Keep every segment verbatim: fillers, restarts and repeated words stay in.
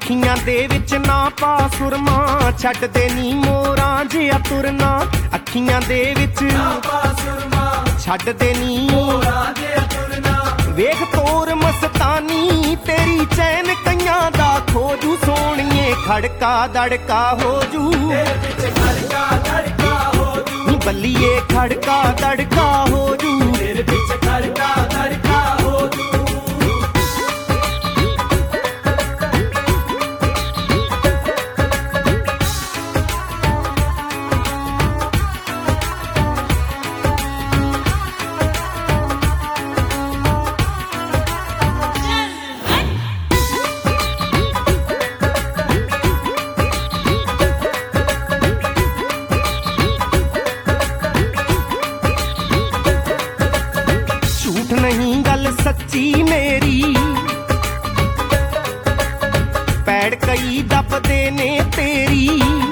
ਅੱਖੀਆਂ ਦੇ ਵਿੱਚ ਨਾ ਪਾ ਸੁਰਮਾ ਛੱਡ ਦੇ ਨੀ ਮੋਰਾਂ ਜਿਹਾ ਤੁਰਨਾ ਅੱਖੀਆਂ ਦੇ ਵਿੱਚ ਨਾ ਪਾ ਸੁਰਮਾ ਛੱਡ ਦੇ ਨੀ ਮੋਰਾਂ ਜਿਹਾ ਤੁਰਨਾ ਵੇਖ ਤੋਰ ਮਸਤਾਨੀ ਤੇਰੀ ਚੈਨ ਕਈਆਂ ਦਾ ਖੋਜੂ ਸੋਹਣੀਏ ਖੜਕਾ ਦੜਕਾ ਹੋ ਜੂ ਤੇਰੇ ਪਿੱਛੇ ਖੜਕਾ ਦੜਕਾ ਹੋ ਜੂ ਬੱਲੀਏ ਖੜਕਾ ਦੜਕਾ ਹੋ ਜੂ ਤੇਰੇ ਪਿੱਛੇ ਖੜਕਾ ਦੜਕਾ ਹੋ ਜੂ नहीं गल सच्ची मेरी पैड़ कई दबदे ने तेरी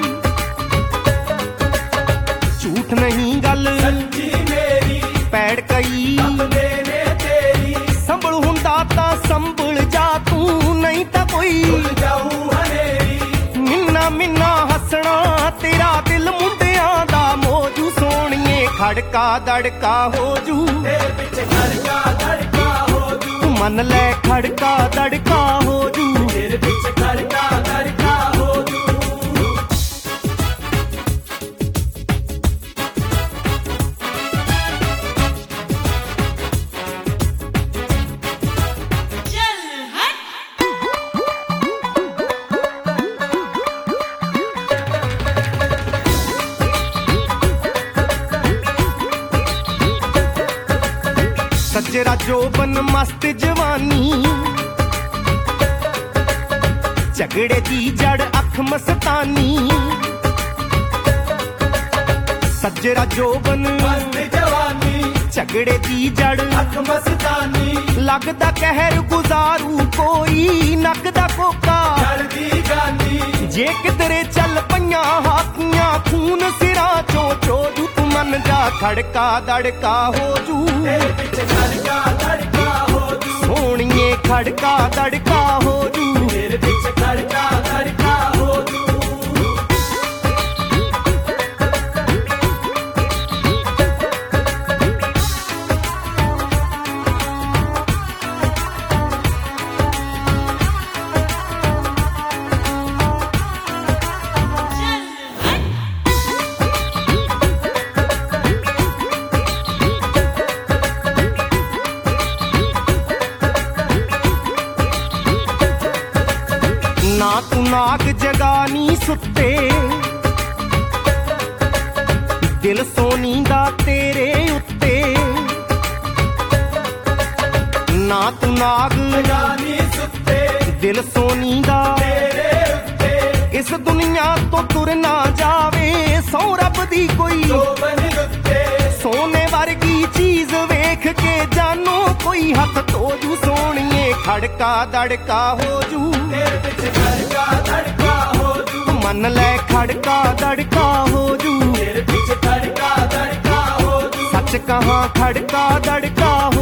झूठ नहीं गल सच्ची मेरी पैड़ कई दबदे ने तेरी संभल हुंदा तां संभल जा तू नहीं तां कोई जाऊ हनेरी मिन्ना मिन्ना हसना तेरा दिल मुंडियां दा मौजू सोहणीए खड़का दड़का हो जू तेरे पिछे खड़का दड़का हो जू मन ले खड़का दड़का हो जू तेरे पिछे खड़का दड़का हो जू सजरा जोबन मस्त जवानी झगड़े दी जड़ अख मस्तानी सजरा जोबन मस्त जवानी झगड़े दी जड़ अख मस्तानी लगदा कहर गुजारू कोई नकदा कोका जड़दी गानी जे किधरे चल पईयां हाकियां खून सिरा चो चोजू तू मन जा खड़का दड़का हो जू तेरे पिछे खड़का दड़का हो जू सोहणीए खड़का दड़का हो जू तेरे पिछे खड़का दड़का हो जू ना तू नाग जगानी सुत्ते दिल सोनी दा तेरे उत्ते ना तू नाग जगानी सुत्ते दिल सोनी दा तेरे उत्ते इस दुनिया तो तुर ना जावे सौ रब दी कोई सोने वर्गी चीज वेख के जानो कोई हथ तोजू सोहणीए खड़का दड़का हो जू तेरे पिछे खड़का दड़का हो जू मन ले खड़का दड़का हो जू तेरे पिछे खड़का दड़का हो जू सच कहाँ खड़का दड़का हो